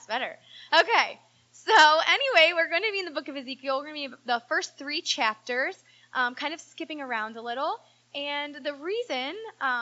Better. Okay. So anyway, we're going to be in the book of Ezekiel. We're going to be the first 3 chapters, kind of skipping around a little. And the reason,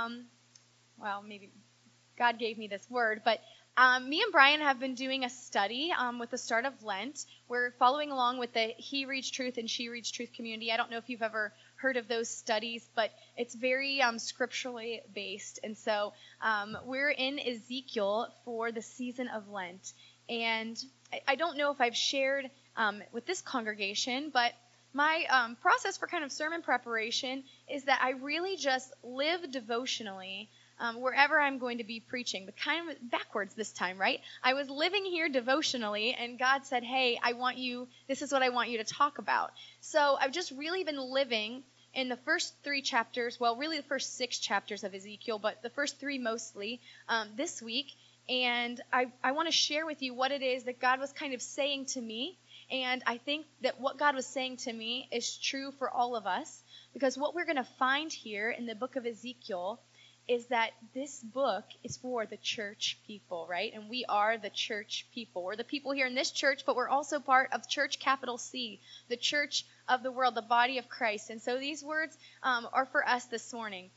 well, maybe God gave me this word, but me and Brian have been doing a study with the start of Lent. We're following along with the He Reads Truth and She Reads Truth community. I don't know if you've ever heard of those studies, but it's very scripturally based. And so we're in Ezekiel for the season of Lent. And I don't know if I've shared with this congregation, but my process for kind of sermon preparation is that I really just live devotionally wherever I'm going to be preaching, but kind of backwards this time, right? I was living here devotionally, and God said, hey, this is what I want you to talk about. So I've just really been living in the first 3 chapters, well, really the first 6 chapters of Ezekiel, but the first 3 mostly this week. And I want to share with you what it is that God was kind of saying to me. And I think that what God was saying to me is true for all of us, because what we're going to find here in the book of Ezekiel is that this book is for the church people, right? And we are the church people. We're the people here in this church, but we're also part of church, capital C, the church of the world, the body of Christ. And so these words are for us this morning.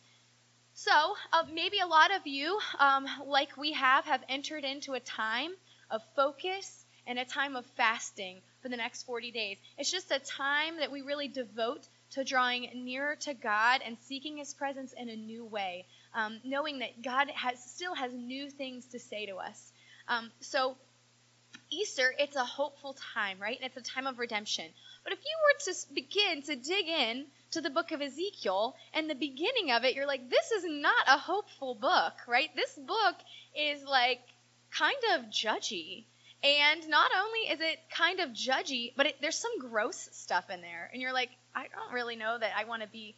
So maybe a lot of you, like we have entered into a time of focus and a time of fasting for the next 40 days. It's just a time that we really devote to drawing nearer to God and seeking His presence in a new way, knowing that God still has new things to say to us. So Easter, it's a hopeful time, right? And it's a time of redemption. But if you were to begin to dig in to the book of Ezekiel and the beginning of it, you're like, this is not a hopeful book, right? This book is like kind of judgy. And not only is it kind of judgy, but there's some gross stuff in there. And you're like, I don't really know that I want to be,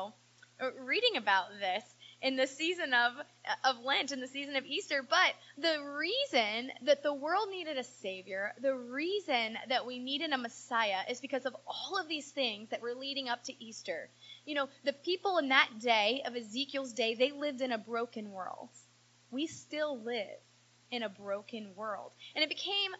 reading about this in the season of Lent, in the season of Easter. But the reason that the world needed a Savior, the reason that we needed a Messiah is because of all of these things that were leading up to Easter. The people in that day, of Ezekiel's day, they lived in a broken world. We still live in a broken world. And it became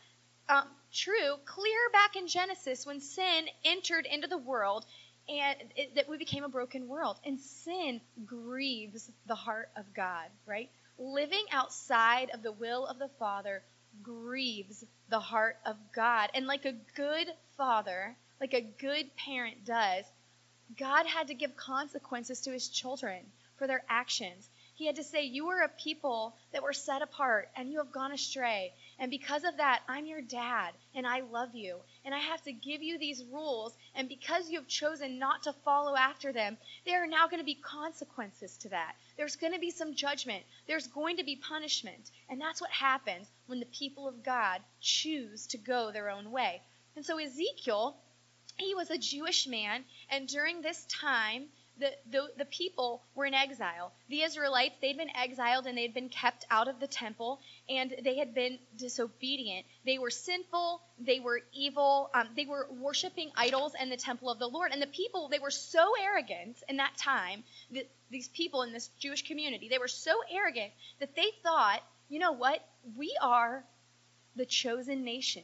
clear back in Genesis when sin entered into the world, and that we became a broken world. And sin grieves the heart of God, right? Living outside of the will of the Father grieves the heart of God. And like a good father, like a good parent does, God had to give consequences to His children for their actions. He had to say, you are a people that were set apart, and you have gone astray. And because of that, I'm your dad, and I love you. And I have to give you these rules. And because you have chosen not to follow after them, there are now going to be consequences to that. There's going to be some judgment. There's going to be punishment. And that's what happens when the people of God choose to go their own way. And so Ezekiel, he was a Jewish man, and during this time, the people were in exile. The Israelites, they'd been exiled and they'd been kept out of the temple, and they had been disobedient. They were sinful. They were evil. They were worshiping idols in the temple of the Lord. And the people, they were so arrogant in that time, these people in this Jewish community, they were so arrogant that they thought, you know what? We are the chosen nation.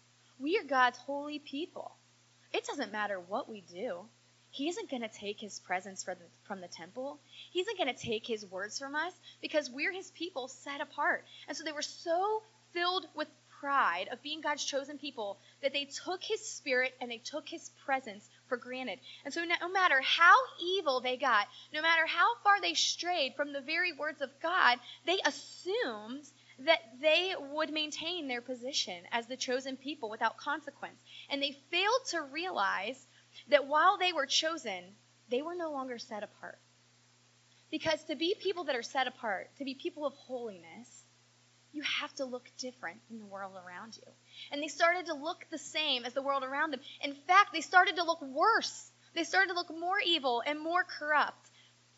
We are God's holy people. It doesn't matter what we do. He isn't going to take His presence from the temple. He isn't going to take His words from us, because we're His people set apart. And so they were so filled with pride of being God's chosen people that they took His Spirit and they took His presence for granted. And so no matter how evil they got, no matter how far they strayed from the very words of God, they assumed that they would maintain their position as the chosen people without consequence. And they failed to realize that while they were chosen, they were no longer set apart. Because to be people that are set apart, to be people of holiness, you have to look different than the world around you. And they started to look the same as the world around them. In fact, they started to look worse. They started to look more evil and more corrupt.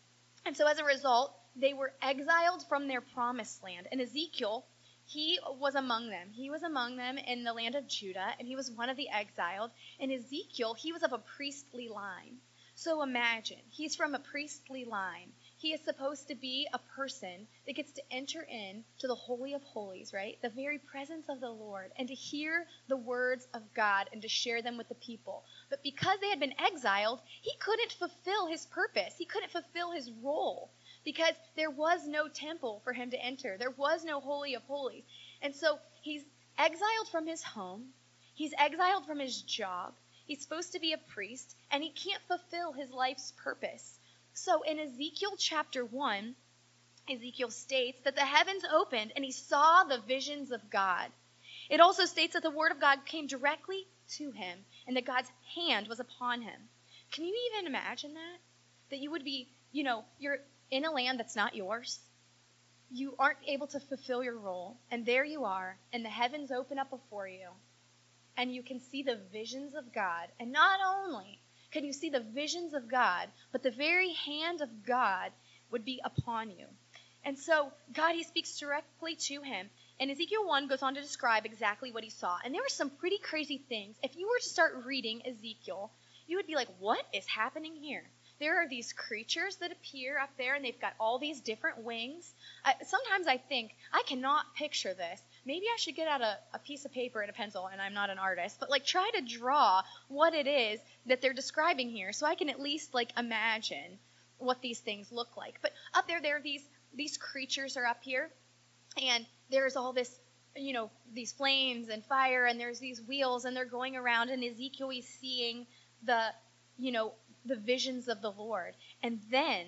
And so as a result, they were exiled from their promised land. And Ezekiel, he was among them. He was among them in the land of Judah, and he was one of the exiled. And Ezekiel, he was of a priestly line. So imagine, he's from a priestly line. he is supposed to be a person that gets to enter in to the Holy of Holies, right? The very presence of the Lord, and to hear the words of God and to share them with the people. But because they had been exiled, he couldn't fulfill his purpose. He couldn't fulfill his role because there was no temple for him to enter. There was no Holy of Holies. And so he's exiled from his home. He's exiled from his job. He's supposed to be a priest, and he can't fulfill his life's purpose. So in Ezekiel chapter 1, Ezekiel states that the heavens opened and he saw the visions of God. It also states that the word of God came directly to him and that God's hand was upon him. Can you even imagine that? That you would be, you're in a land that's not yours. You aren't able to fulfill your role, and there you are, and the heavens open up before you, and you can see the visions of God. And not only can you see the visions of God, but the very hand of God would be upon you. And so God, he speaks directly to him. And Ezekiel 1 goes on to describe exactly what he saw. And there were some pretty crazy things. If you were to start reading Ezekiel, you would be like, what is happening here? There are these creatures that appear up there, and they've got all these different wings. Sometimes I think, I cannot picture this. Maybe I should get out a piece of paper and a pencil, and I'm not an artist, but try to draw what it is that they're describing here so I can at least imagine what these things look like. But up there are these creatures are up here, and there's all this, these flames and fire, and there's these wheels, and they're going around, and Ezekiel is seeing the visions of the Lord. And then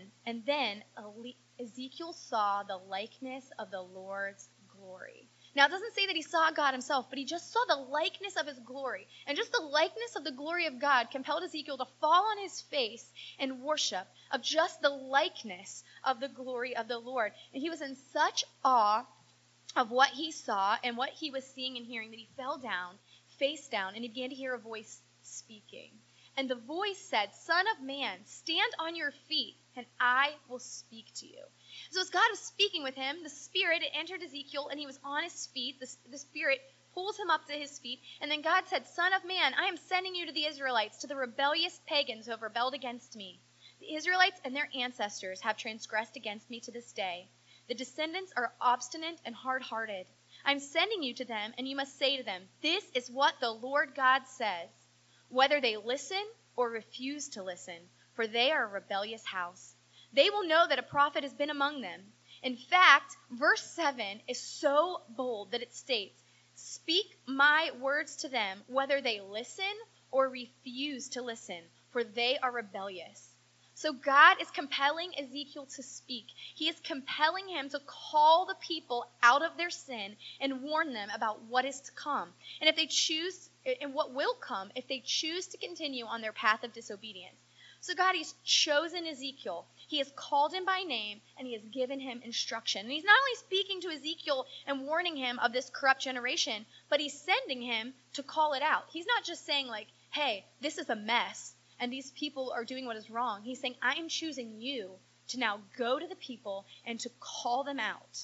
Ezekiel saw the likeness of the Lord's glory. Now, it doesn't say that he saw God himself, but he just saw the likeness of his glory. And just the likeness of the glory of God compelled Ezekiel to fall on his face and worship of just the likeness of the glory of the Lord. And he was in such awe of what he saw and what he was seeing and hearing that he fell down, face down, and he began to hear a voice speaking. And the voice said, Son of man, stand on your feet, and I will speak to you. So as God was speaking with him, the Spirit entered Ezekiel, and he was on his feet. The Spirit pulls him up to his feet. And then God said, Son of man, I am sending you to the Israelites, to the rebellious pagans who have rebelled against me. The Israelites and their ancestors have transgressed against me to this day. The descendants are obstinate and hard-hearted. I'm sending you to them, and you must say to them, This is what the Lord God says. Whether they listen or refuse to listen, for they are a rebellious house. They will know that a prophet has been among them. In fact, verse 7 is so bold that it states, Speak my words to them, whether they listen or refuse to listen, for they are rebellious. So God is compelling Ezekiel to speak. He is compelling him to call the people out of their sin and warn them about what is to come. And if they choose, and what will come if they choose to continue on their path of disobedience. So God, he's chosen Ezekiel. He has called him by name, and he has given him instruction. And he's not only speaking to Ezekiel and warning him of this corrupt generation, but he's sending him to call it out. He's not just saying hey, this is a mess, and these people are doing what is wrong. He's saying, I am choosing you to now go to the people and to call them out.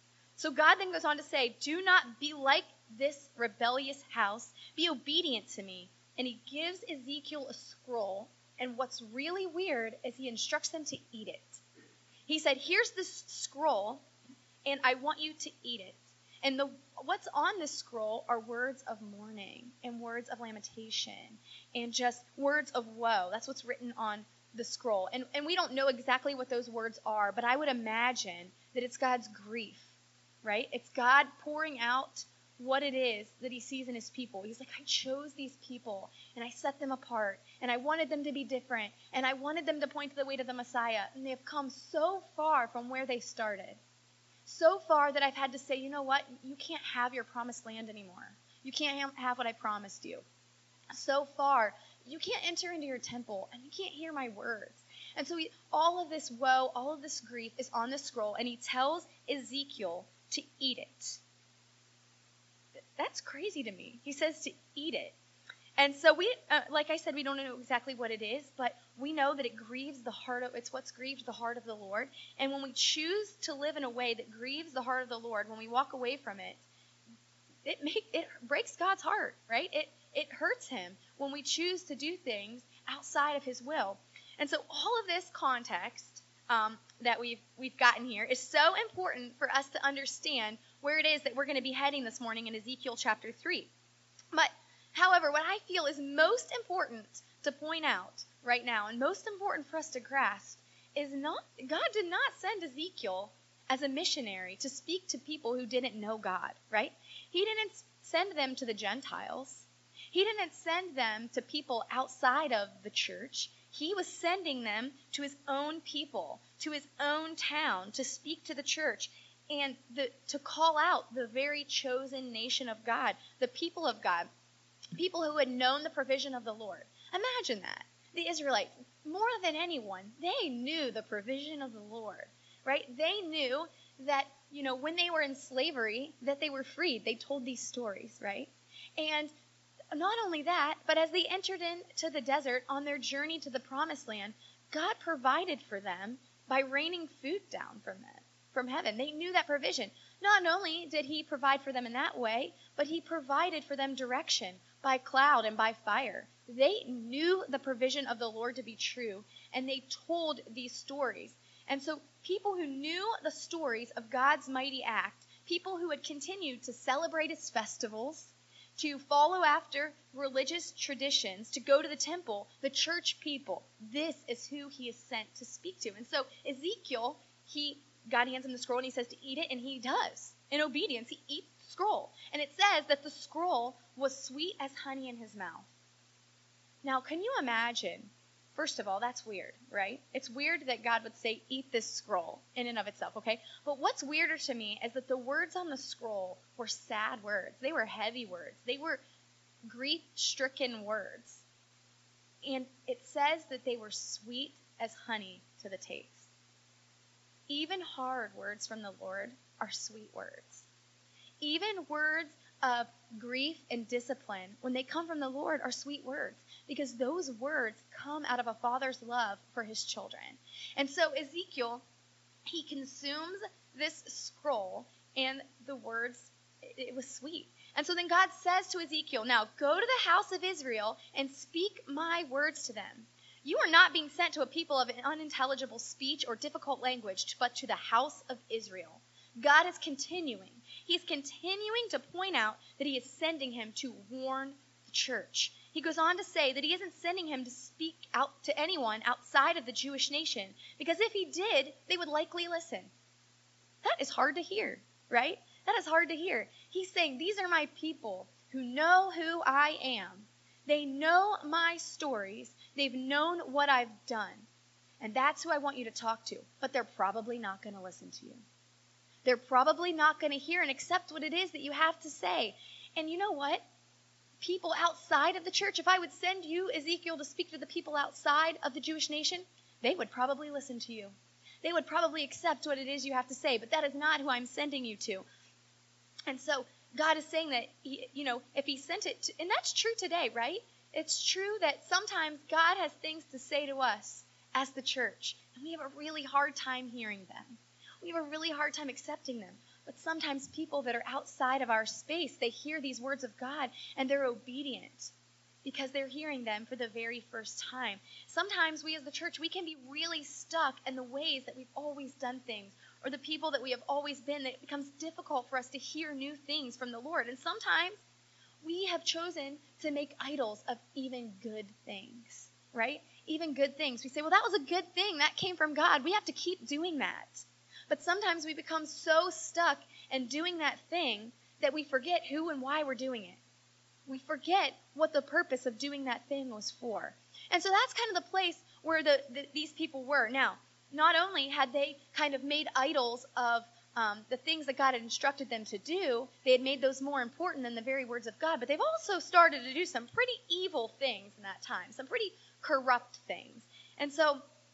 So God then goes on to say, do not be like this rebellious house. Be obedient to me. And he gives Ezekiel a scroll. And what's really weird is he instructs them to eat it. He said, here's this scroll, and I want you to eat it. And what's on this scroll are words of mourning and words of lamentation and just words of woe. That's what's written on the scroll. And we don't know exactly what those words are, but I would imagine that it's God's grief, right? It's God pouring out what it is that he sees in his people. He's like, I chose these people, and I set them apart, and I wanted them to be different, and I wanted them to point to the way to the Messiah, and they have come so far from where they started. So far that I've had to say, you know what? You can't have your promised land anymore. You can't have what I promised you. So far, you can't enter into your temple, and you can't hear my words. And so all of this woe, all of this grief is on the scroll, and he tells Ezekiel to eat it. That's crazy to me. He says to eat it. And so we, like I said, we don't know exactly what it is, but we know that it grieves the heart of, it's what's grieved the heart of the Lord. And when we choose to live in a way that grieves the heart of the Lord, when we walk away from it, it breaks God's heart, right? It hurts him when we choose to do things outside of his will. And so all of this context that we've gotten here is so important for us to understand where it is that we're going to be heading this morning in Ezekiel chapter 3. But, however, what I feel is most important to point out right now, and most important for us to grasp, is God did not send Ezekiel as a missionary to speak to people who didn't know God, right? He didn't send them to the Gentiles. He didn't send them to people outside of the church. He was sending them to his own people, to his own town, to speak to the church and to call out the very chosen nation of God, the people of God, people who had known the provision of the Lord. Imagine that. The Israelites, more than anyone, they knew the provision of the Lord, right? They knew that, when they were in slavery, that they were freed. They told these stories, right? And not only that, but as they entered into the desert on their journey to the promised land, God provided for them by raining food down from heaven. They knew that provision. Not only did he provide for them in that way, but he provided for them direction by cloud and by fire. They knew the provision of the Lord to be true, and they told these stories. And so people who knew the stories of God's mighty act, people who had continued to celebrate his festivals, to follow after religious traditions, to go to the temple, the church people, this is who he is sent to speak to. And so Ezekiel, God hands him the scroll and he says to eat it, and he does. In obedience, he eats the scroll. And it says that the scroll was sweet as honey in his mouth. Now, can you imagine? First of all, that's weird, right? It's weird that God would say, eat this scroll in and of itself, okay? But what's weirder to me is that the words on the scroll were sad words. They were heavy words. They were grief-stricken words. And it says that they were sweet as honey to the taste. Even hard words from the Lord are sweet words. Even words of grief and discipline, when they come from the Lord, are sweet words, because those words come out of a father's love for his children. And so Ezekiel, he consumes this scroll, and the words, it was sweet. And so then God says to Ezekiel, now go to the house of Israel and speak my words to them. You are not being sent to a people of unintelligible speech or difficult language, but to the house of Israel. God is continuing. He's continuing to point out that he is sending him to warn the church. He goes on to say that he isn't sending him to speak out to anyone outside of the Jewish nation, because if he did, they would likely listen. That is hard to hear, right? That is hard to hear. He's saying, these are my people who know who I am. They know my stories. They've known what I've done. And that's who I want you to talk to. But they're probably not going to listen to you. They're probably not going to hear and accept what it is that you have to say. And you know what? People outside of the church, if I would send you, Ezekiel, to speak to the people outside of the Jewish nation, they would probably listen to you. They would probably accept what it is you have to say, but that is not who I'm sending you to. And so God is saying that, if he sent it to, and that's true today, right? It's true that sometimes God has things to say to us as the church, and we have a really hard time hearing them. We have a really hard time accepting them. But sometimes people that are outside of our space, they hear these words of God and they're obedient because they're hearing them for the very first time. Sometimes we as the church, we can be really stuck in the ways that we've always done things, or the people that we have always been, that it becomes difficult for us to hear new things from the Lord. And sometimes we have chosen to make idols of even good things, right? Even good things. We say, well, that was a good thing. That came from God. We have to keep doing that. But sometimes we become so stuck in doing that thing that we forget who and why we're doing it. We forget what the purpose of doing that thing was for. And so that's kind of the place where these people were. Now, not only had they kind of made idols of the things that God had instructed them to do, they had made those more important than the very words of God, but they've also started to do some pretty evil things in that time, some pretty corrupt things. And so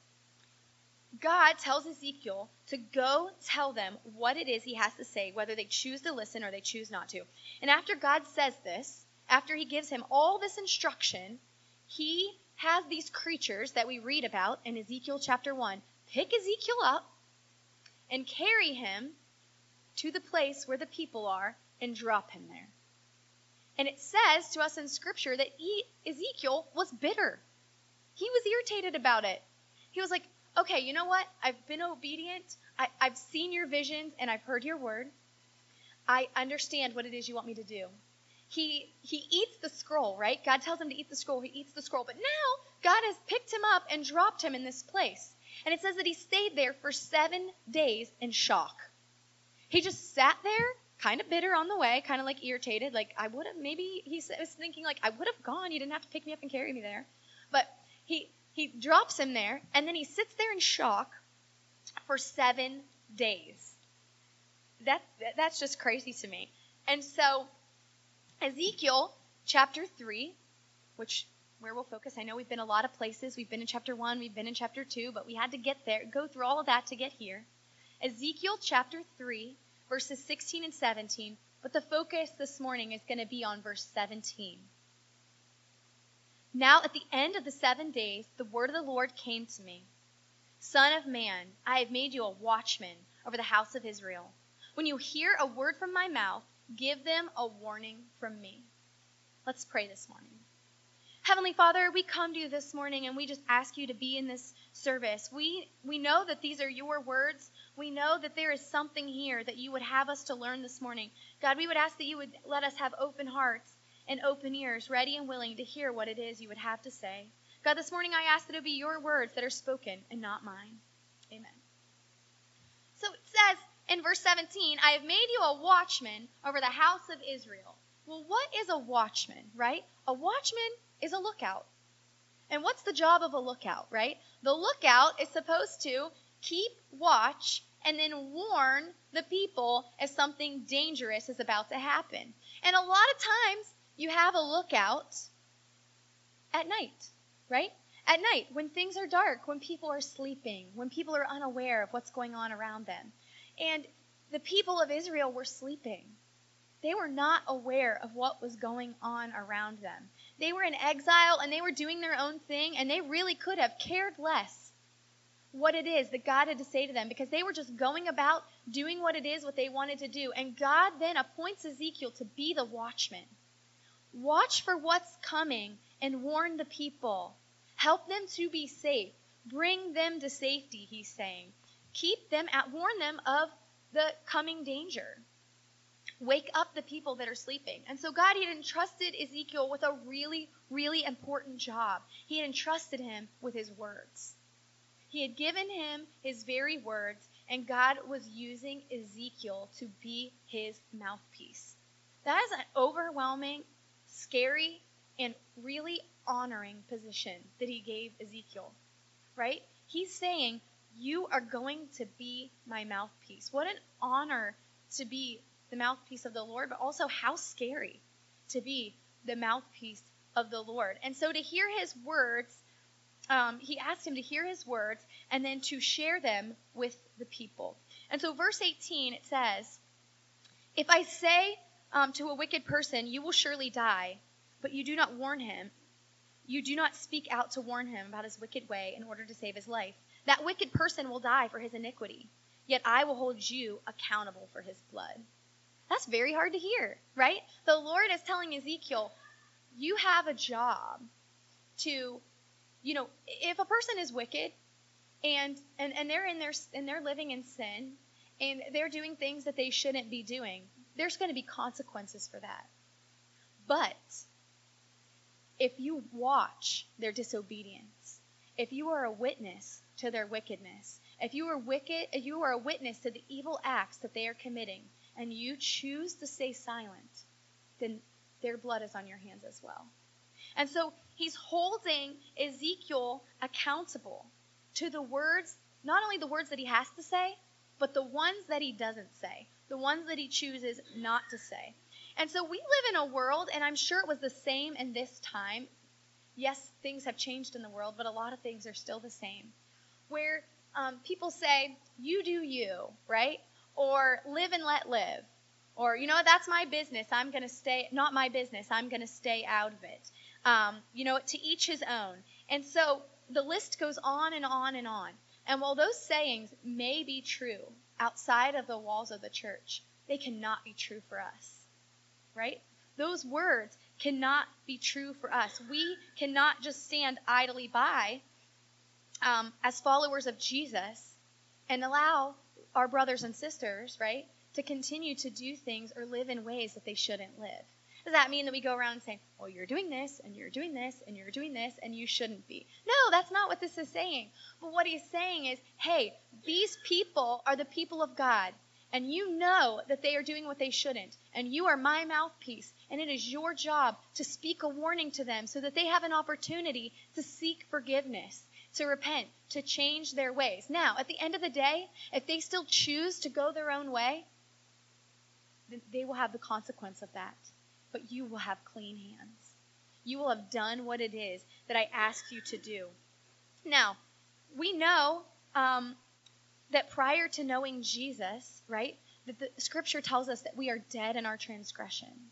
God tells Ezekiel to go tell them what it is he has to say, whether they choose to listen or they choose not to. And after God says this, after he gives him all this instruction, he has these creatures that we read about in Ezekiel chapter 1 pick Ezekiel up and carry him to the place where the people are and drop him there. And it says to us in Scripture that Ezekiel was bitter. He was irritated about it. He was like, okay, you know what? I've been obedient. I've seen your visions and I've heard your word. I understand what it is you want me to do. He eats the scroll, right? God tells him to eat the scroll. He eats the scroll. But now God has picked him up and dropped him in this place. And it says that he stayed there for 7 days in shock. He just sat there, kind of bitter on the way, kind of like irritated. Like, I would have, maybe he was thinking, like, I would have gone. You didn't have to pick me up and carry me there. But he drops him there, and then he sits there in shock for 7 days. That's just crazy to me. And so Ezekiel chapter 3, where we'll focus. I know we've been a lot of places. We've been in chapter 1, we've been in chapter 2, but we had to get there, go through all of that to get here. Ezekiel chapter 3, verses 16 and 17, but the focus this morning is going to be on verse 17. Now at the end of the 7 days, the word of the Lord came to me. Son of man, I have made you a watchman over the house of Israel. When you hear a word from my mouth, give them a warning from me. Let's pray this morning. Heavenly Father, we come to you this morning and we just ask you to be in this service. We know that these are your words. We know that there is something here that you would have us to learn this morning. God, we would ask that you would let us have open hearts and open ears, ready and willing to hear what it is you would have to say. God, this morning I ask that it be your words that are spoken and not mine. Amen. So it says in verse 17, I have made you a watchman over the house of Israel. Well, what is a watchman, right? A watchman is a lookout. And what's the job of a lookout, right? The lookout is supposed to keep watch and then warn the people if something dangerous is about to happen. And a lot of times you have a lookout at night, right? At night, when things are dark, when people are sleeping, when people are unaware of what's going on around them. And the people of Israel were sleeping. They were not aware of what was going on around them. They were in exile and they were doing their own thing, and they really could have cared less what it is that God had to say to them, because they were just going about doing what it is what they wanted to do. And God then appoints Ezekiel to be the watchman. Watch for what's coming and warn the people. Help them to be safe. Bring them to safety, he's saying. Warn them of the coming danger. Wake up the people that are sleeping. And so God had entrusted Ezekiel with a really, really important job. He had entrusted him with his words. He had given him his very words, and God was using Ezekiel to be his mouthpiece. That is an overwhelming, scary, and really honoring position that he gave Ezekiel, right? He's saying, you are going to be my mouthpiece. What an honor to be the mouthpiece of the Lord, but also how scary to be the mouthpiece of the Lord. And so to hear his words, he asked him to hear his words and then to share them with the people. And so verse 18, it says, if I say to a wicked person, you will surely die, but you do not warn him, you do not speak out to warn him about his wicked way in order to save his life, that wicked person will die for his iniquity, yet I will hold you accountable for his blood. That's very hard to hear, right? The Lord is telling Ezekiel, you have a job to, if a person is wicked and they're living in sin and they're doing things that they shouldn't be doing, there's going to be consequences for that. But if you watch their disobedience, if you are a witness to their wickedness, if you are a witness to the evil acts that they are committing, and you choose to stay silent, then their blood is on your hands as well. And so he's holding Ezekiel accountable to the words, not only the words that he has to say, but the ones that he doesn't say, the ones that he chooses not to say. And so we live in a world, and I'm sure it was the same in this time. Yes, things have changed in the world, but a lot of things are still the same, where people say, you do you, right? Or live and let live. Or, that's my business. I'm going to stay, not my business. I'm going to stay out of it. To each his own. And so the list goes on and on and on. And while those sayings may be true outside of the walls of the church, they cannot be true for us, right? Those words cannot be true for us. We cannot just stand idly by as followers of Jesus and allow our brothers and sisters, right, to continue to do things or live in ways that they shouldn't live. Does that mean that we go around and say, well, you're doing this, and you're doing this, and you're doing this, and you shouldn't be? No, that's not what this is saying. But what he's saying is, hey, these people are the people of God, and you know that they are doing what they shouldn't, and you are my mouthpiece, and it is your job to speak a warning to them so that they have an opportunity to seek forgiveness, to repent, to change their ways. Now, at the end of the day, if they still choose to go their own way, then they will have the consequence of that. But you will have clean hands. You will have done what it is that I asked you to do. Now, we know that prior to knowing Jesus, right, that the scripture tells us that we are dead in our transgressions.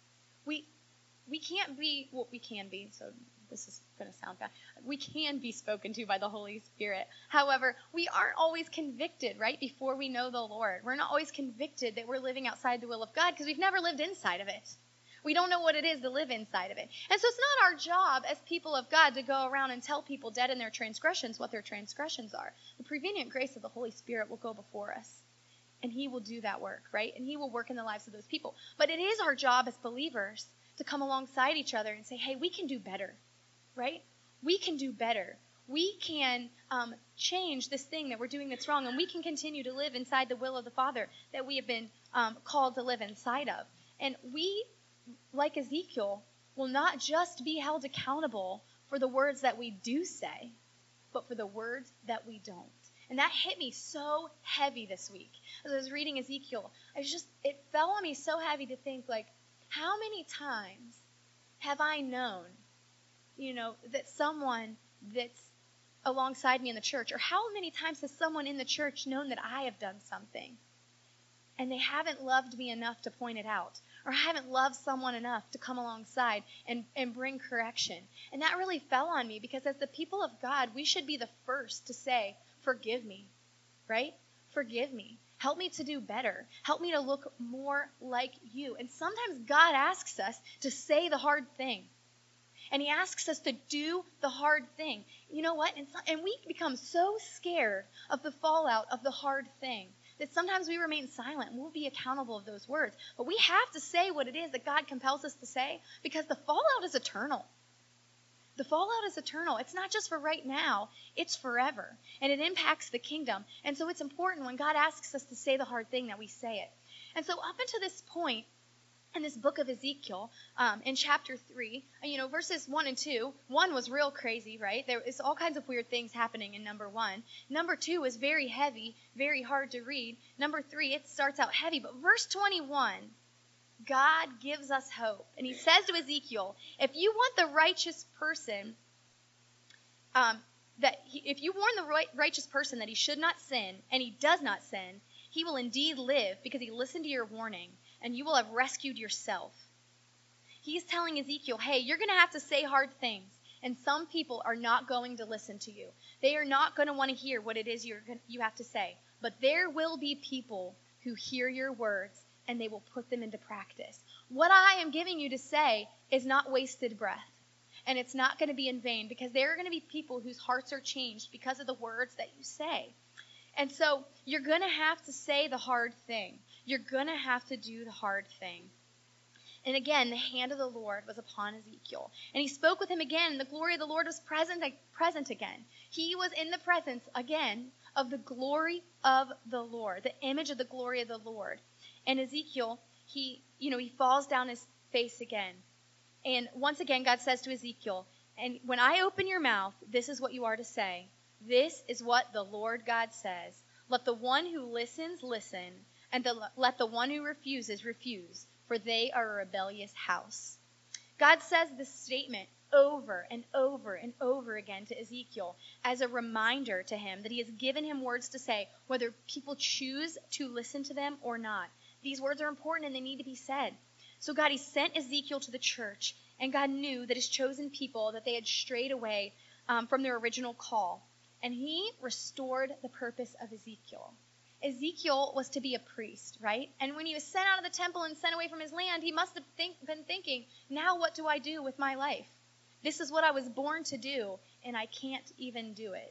We can't be, well, we can be, so this is going to sound bad. We can be spoken to by the Holy Spirit. However, we aren't always convicted, right, before we know the Lord. We're not always convicted that we're living outside the will of God because we've never lived inside of it. We don't know what it is to live inside of it. And so it's not our job as people of God to go around and tell people dead in their transgressions what their transgressions are. The prevenient grace of the Holy Spirit will go before us. And he will do that work, right? And he will work in the lives of those people. But it is our job as believers to come alongside each other and say, hey, we can do better, right? We can do better. We can change this thing that we're doing that's wrong, and we can continue to live inside the will of the Father that we have been called to live inside of. And we, like Ezekiel, will not just be held accountable for the words that we do say, but for the words that we don't. And that hit me so heavy this week. As I was reading Ezekiel, it fell on me so heavy to think, like, how many times have I known, that someone that's alongside me in the church, or how many times has someone in the church known that I have done something, and they haven't loved me enough to point it out, or haven't loved someone enough to come alongside and bring correction. And that really fell on me, because as the people of God, we should be the first to say, forgive me, right? Forgive me. Help me to do better. Help me to look more like you. And sometimes God asks us to say the hard thing. And he asks us to do the hard thing. You know what? And we become so scared of the fallout of the hard thing that sometimes we remain silent and we'll be accountable of those words. But we have to say what it is that God compels us to say, because the fallout is eternal. The fallout is eternal. It's not just for right now. It's forever. And it impacts the kingdom. And so it's important when God asks us to say the hard thing that we say it. And so up until this point in this book of Ezekiel, in chapter 3, verses 1 and 2, 1 was real crazy, right? There is all kinds of weird things happening in number 1. Number 2 is very heavy, very hard to read. Number 3, it starts out heavy. But verse 21, God gives us hope. And he says to Ezekiel, if you want the righteous person, if you warn the righteous person that he should not sin, and he does not sin, he will indeed live, because he listened to your warning, and you will have rescued yourself. He's telling Ezekiel, hey, you're going to have to say hard things, and some people are not going to listen to you. They are not going to want to hear what it is you have to say. But there will be people who hear your words, and they will put them into practice. What I am giving you to say is not wasted breath. And it's not going to be in vain, because there are going to be people whose hearts are changed because of the words that you say. And so you're going to have to say the hard thing. You're going to have to do the hard thing. And again, the hand of the Lord was upon Ezekiel. And he spoke with him again, and the glory of the Lord was present again. He was in the presence again of the glory of the Lord, the image of the glory of the Lord. And Ezekiel, he falls down his face again. And once again, God says to Ezekiel, and when I open your mouth, this is what you are to say. This is what the Lord God says. Let the one who listens, listen, and let the one who refuses, refuse, for they are a rebellious house. God says this statement over and over and over again to Ezekiel as a reminder to him that he has given him words to say, whether people choose to listen to them or not. These words are important and they need to be said. So God, he sent Ezekiel to the church, and God knew that his chosen people, that they had strayed away from their original call. And he restored the purpose of Ezekiel. Ezekiel was to be a priest, right? And when he was sent out of the temple and sent away from his land, he must have been thinking, now what do I do with my life? This is what I was born to do, and I can't even do it.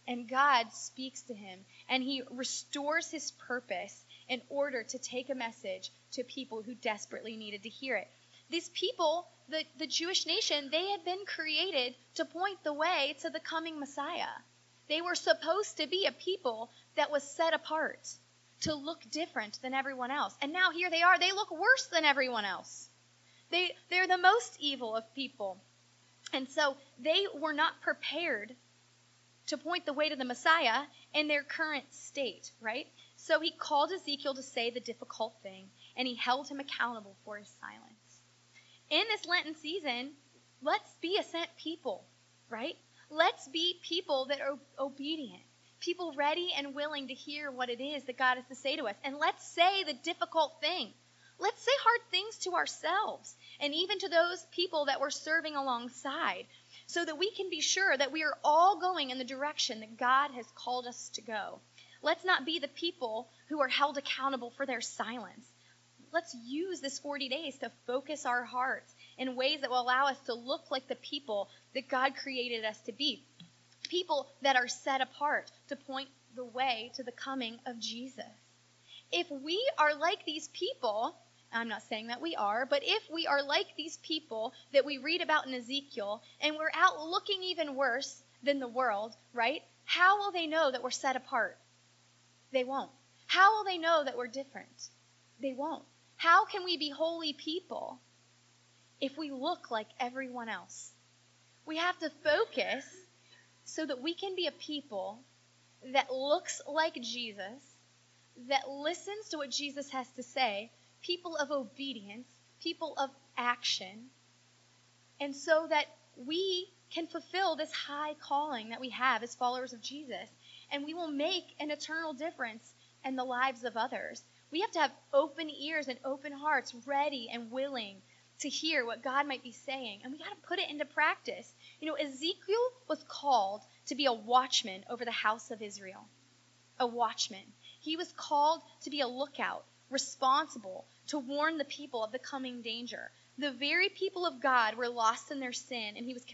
And God speaks to him, and he restores his purpose in order to take a message to people who desperately needed to hear it. These people, the Jewish nation, they had been created to point the way to the coming Messiah. They were supposed to be a people that was set apart, to look different than everyone else. And now here they are. They look worse than everyone else. They're the most evil of people. And so they were not prepared to point the way to the Messiah in their current state, right? So he called Ezekiel to say the difficult thing, and he held him accountable for his silence. In this Lenten season, let's be a sent people, right? Let's be people that are obedient, people ready and willing to hear what it is that God has to say to us. And let's say the difficult thing. Let's say hard things to ourselves and even to those people that we're serving alongside, so that we can be sure that we are all going in the direction that God has called us to go. Let's not be the people who are held accountable for their silence. Let's use this 40 days to focus our hearts in ways that will allow us to look like the people that God created us to be. People that are set apart to point the way to the coming of Jesus. If we are like these people, I'm not saying that we are, but if we are like these people that we read about in Ezekiel, and we're out looking even worse than the world, right? How will they know that we're set apart? They won't. How will they know that we're different? They won't. How can we be holy people if we look like everyone else? We have to focus so that we can be a people that looks like Jesus, that listens to what Jesus has to say, people of obedience, people of action, and so that we can fulfill this high calling that we have as followers of Jesus, and we will make an eternal difference in the lives of others. We have to have open ears and open hearts, ready and willing to hear what God might be saying, and we got to put it into practice. You know, Ezekiel was called to be a watchman over the house of Israel. A watchman. He was called to be a lookout, responsible to warn the people of the coming danger. The very people of God were lost in their sin, and he was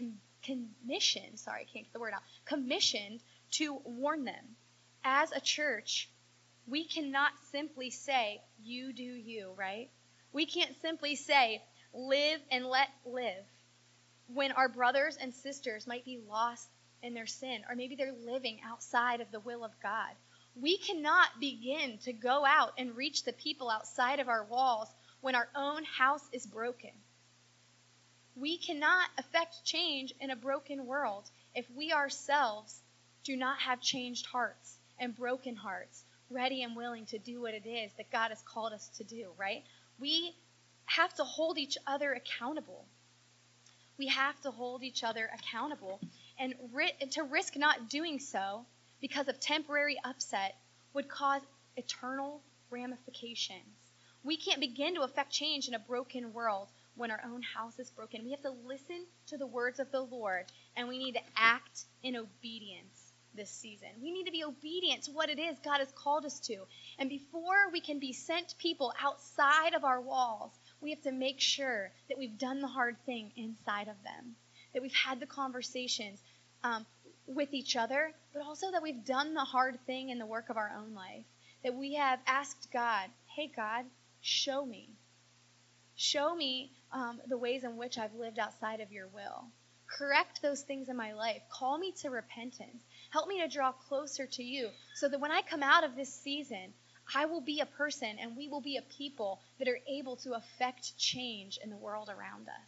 commissioned to warn them. As a church, we cannot simply say, you do you, right? We can't simply say, live and let live, when our brothers and sisters might be lost in their sin, or maybe they're living outside of the will of God. We cannot begin to go out and reach the people outside of our walls when our own house is broken. We cannot affect change in a broken world if we ourselves do not have changed hearts and broken hearts, ready and willing to do what it is that God has called us to do, right? We have to hold each other accountable. We have to hold each other accountable. And to risk not doing so because of temporary upset would cause eternal ramifications. We can't begin to affect change in a broken world when our own house is broken. We have to listen to the words of the Lord, and we need to act in obedience this season. We need to be obedient to what it is God has called us to. And before we can be sent people outside of our walls, we have to make sure that we've done the hard thing inside of them, that we've had the conversations with each other, but also that we've done the hard thing in the work of our own life, that we have asked God, hey God, show me. Show me the ways in which I've lived outside of your will. Correct those things in my life. Call me to repentance. Help me to draw closer to you so that when I come out of this season, I will be a person and we will be a people that are able to affect change in the world around us.